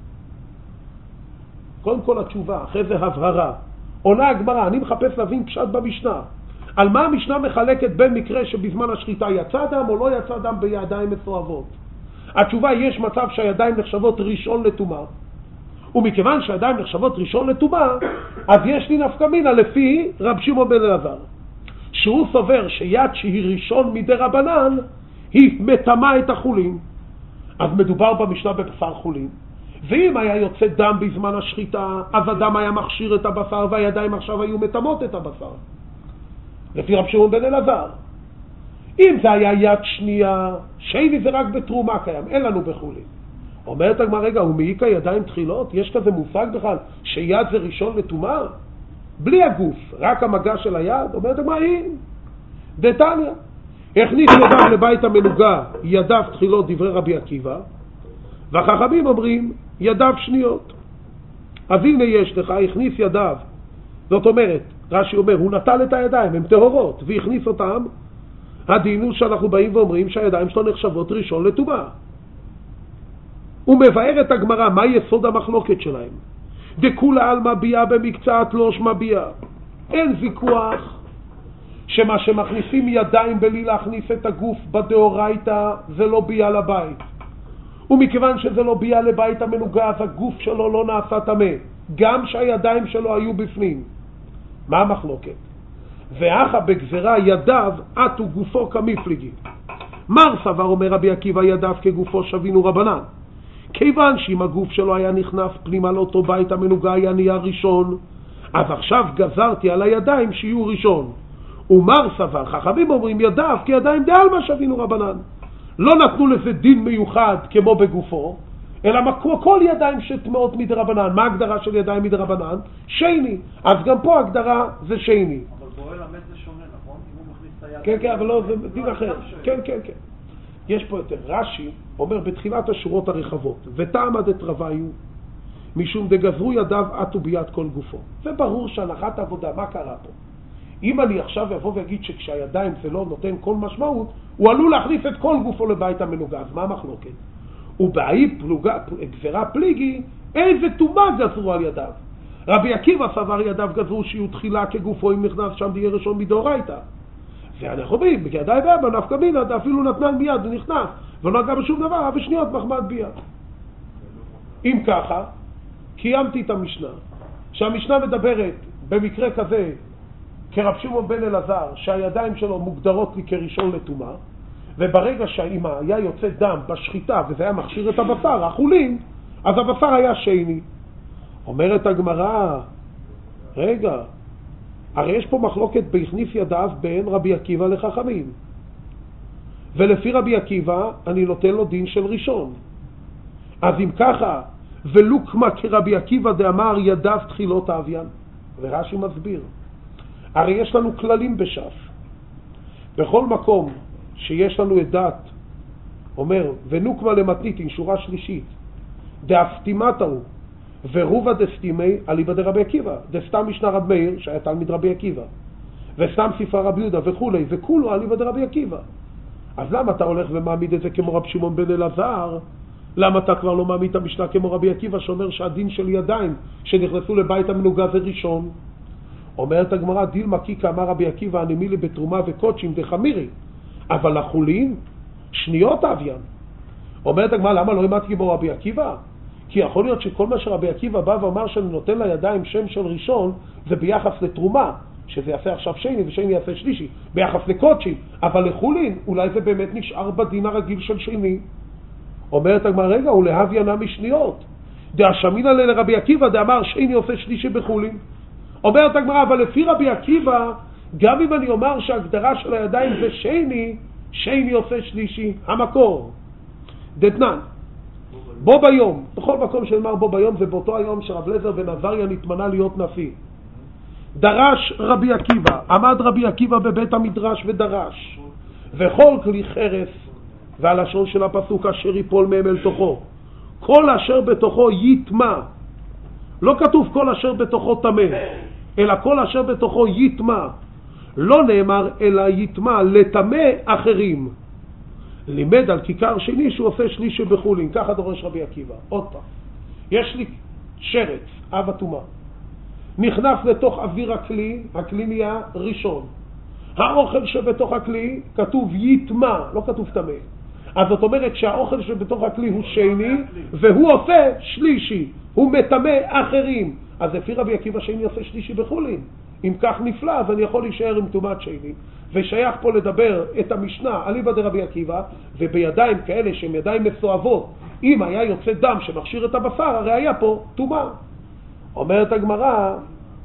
קודם כל התשובה, אחרי זה הבהרה. עונה הגמרא, אני מחפש להבין פשט במשנה. על מה המשנה מחלקת בין מקרה שבזמן השחיטה יצא דם או לא יצא דם בידיים מסועפות? התשובה, יש מצב שהידיים נחשבות ראשון לטומאה, ומכיוון שהידיים נחשבות ראשון לטומאה, אז יש לי נפקא מינה לפי רב שמעון בן אלעזר, שהוא סובר שיד שהיא ראשון מדרבנן היא מטמאה את החולין. אז מדובר במשנה בבשר חולין, ואם היה יוצא דם בזמן השחיטה, אז הדם היה מכשיר את הבשר והידיים עכשיו היו מטמאות את הבשר. לפי רב שמעון בן אלעזר. אם זה היה יד שנייה, שני זה רק בתרומה קיים, אין לנו בחולין. אומרת הגמרא, רגע, הוא מעיקה ידיים תחילות? יש כזה מושג בכלל שיד זה ראשון לטומאה? בלי הגוף, רק המגע של היד? אומרת הגמרא, דתניא. הכניס ידיו לבית המנוגה, ידיו תחילות דברי רבי עקיבא, והחכמים אומרים ידיו שניות. אז הנה יש לך, הכניס ידיו, זאת אומרת, רש"י אומר, הוא נטל את הידיים, הן טהורות, והכניס אותם. הדין הוא שאנחנו באים ואומרים שהידיים שלו נחשבות ראשון לטומאה. הוא מבאר את הגמרא, מה יסוד המחלוקת שלהם? דכולה עלמא ביאה במקצת לא שמע ביאה. אין ויכוח שמה שמכניסים ידיים בלי להכניס את הגוף בדאורייתא זה לא ביאה לבית. ומכיוון שזה לא ביאה לבית המנוגה, אז הגוף שלו לא נעשה טמא, גם שהידיים שלו היו בפנים. מה המחלוקת? ואחא בגזרה ידיו עטו גופו כמפליגי. מר סבר, אומר רבי עקיבא, ידיו כגופו שווינו רבנן. כיוון שאם הגוף שלו היה נכנס פנימה לאותו בית המנוגה היה נהיה ראשון, אז עכשיו גזרתי על הידיים שיהיו ראשון. ומר סבר, חכמים אומרים ידיו כי ידיים דעלמא שווינו רבנן. לא נתנו לזה דין מיוחד כמו בגופו, אלא כל ידיים שטמאות מדרבנן. מה ההגדרה של ידיים מדרבנן? שני. אז גם פה ההגדרה זה שני. אבל בועל המת זה שונה, נכון? אם הוא מכניס את היד... כן, כן, אבל לא, זה דין אחר. כן, כן, כן. יש פה יותר. רש"י אומר בתחילת השורות הרחבות, וטעמא דתרוויו, משום דגזרו ידיו עטו ביד כל גופו. זה ברור שהנחת עבודה, מה קרה פה? אם אני עכשיו אבוא ואגיד שכשהידיים זה לא נותן כל משמעות, הוא עלול להכניס את כל גופו לבית המנוגה. אז מה המחלוקת? ובאי גזרה פליגי, איזה טומאה גזרו על ידיו? רבי עקיבא סבר ידיו גזרו שיהיו תחילה כגופו אם נכנס שם תהיה ראשון מדאורייתא. ואנחנו אומרים, בידיים באבא נפקא מינה, אפילו נתנן מיד ונכנס, ולא נגע בשום דבר, בשניות מחמד ביד. אם ככה, קיימתי את המשנה, שהמשנה מדברת במקרה כזה, כרב שמעון בן אלעזר, שהידיים שלו מוגדרות לי כראשון לטומאה, וברגע שהאמא היה יוצא דם בשחיטה וזה היה מכשיר את הבשר, החולין, אז הבשר היה שני. אומרת הגמרא, רגע, הרי יש פה מחלוקת בהכניס ידיו בין רבי עקיבא לחכמים. ולפי רבי עקיבא אני נותן לו דין של ראשון. אז אם ככה, ולוקמה כרבי עקיבא דאמר ידיו תחילות אביין. ורש"י מסביר. הרי יש לנו כללים בש"ס. בכל מקום שיש לנו את דת, אומר, ונוקמה למתניתין, שורה שלישית, דאפטימתהו ורובה דסטימי אליבא דרבי עקיבא, דסתם משנה רב מאיר שהיה תלמיד רבי עקיבא, וסתם ספר רבי יהודה וכולי, וכולו אליבא דרבי עקיבא. אז למה אתה הולך ומעמיד את זה כמו רב שמעון בן אלעזר? למה אתה כבר לא מעמיד את המשנה כמו רבי עקיבא שאומר שהדין של ידיים שנכנסו לבית המנוגה זה ראשון? אומרת הגמרא, דילמה קיקה אמר רבי עקיבא הנמילי בתרומה וקודשים דחמירי, אבל לחולין שניות אביין. אומרת הגמרא, למה לא אמרתי כמו רבי עקיבא? כי יכול להיות שכל מה שרבי עקיבא בא ואמר שאני נותן לידיים שם של ראשון זה ביחס לתרומה, שזה יעשה עכשיו שני ושני יעשה שלישי, ביחס לקודשים, אבל לחולין אולי זה באמת נשאר בדין הרגיל של שני. אומרת הגמרא, רגע, הוא להביינה משניות. דאשמינא לרבי עקיבא דאמר שני עושה שלישי בחולין. אומרת הגמרא, אבל לפי רבי עקיבא, גם אם אני אומר שההגדרה של הידיים זה שני, שני עושה שלישי, המקור. דתנן, בו ביום, בכל מקום שנאמר בו ביום, זה באותו היום שרב אליעזר בן עזריה נתמנה להיות נשיא. דרש רבי עקיבא, עמד רבי עקיבא בבית המדרש ודרש, וכל כלי חרס, והלשון של הפסוק אשר יפול מהם אל תוכו, כל אשר בתוכו יטמא. לא כתוב כל אשר בתוכו טמא, אלא כל אשר בתוכו יטמא. לא נאמר אלא יטמא לטמא אחרים. לימד על כיכר שני שהוא עושה שלישי בחולין. ככה דורש רבי עקיבא. עוד פעם, יש לי שרץ, אב הטומאה, נכנס לתוך אוויר הכלי, הכלי נהיה ראשון. האוכל שבתוך הכלי כתוב יטמא, לא כתוב טמא. אז זאת אומרת שהאוכל שבתוך הכלי הוא שני, והוא עושה שלישי, הוא מטמא אחרים. אז לפי רבי עקיבא שני עושה שלישי בחולין. אם כך נפלא, אז אני יכול להישאר עם טומאת שני. ושייך פה לדבר את המשנה אליבא דרבי עקיבא, ובידיים כאלה שהן ידיים מסואבות, אם היה יוצא דם שמכשיר את הבשר, הרי היה פה טומאה. אומרת הגמרא,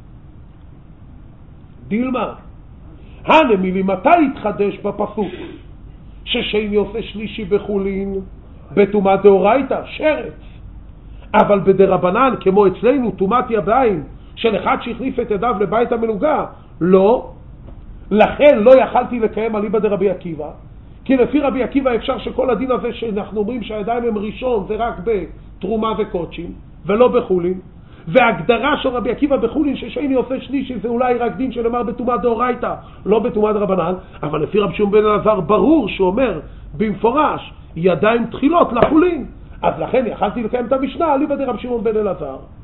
דילמה, הנמילי מתי התחדש בפסוק? ששני עושה שלישי בחולין, בטומאה דאורייתא, שרץ. אבל בדרבנן, כמו אצלנו, טומאת ידיים, של אחד שהחליף את ידיו לבית המלוגה, לא. לכן לא יכלתי לקיים אליבא דרבי עקיבא, כי לפי רבי עקיבא אפשר שכל הדין הזה שאנחנו אומרים שהידיים הם ראשון, זה רק בתרומה וקודשים, ולא בחולין. והגדרה של רבי עקיבא בחולין ששני עושה שלישי זה אולי רק דין שנאמר בטומאה דאורייתא, לא בטומאה דרבנן. אבל לפי רבי שמעון בן אלעזר ברור שאומר במפורש ידיים תחילות לחולין, אז לכן יכלתי לקיים את המשנה אליבא דרבי שמעון בן אלעזר.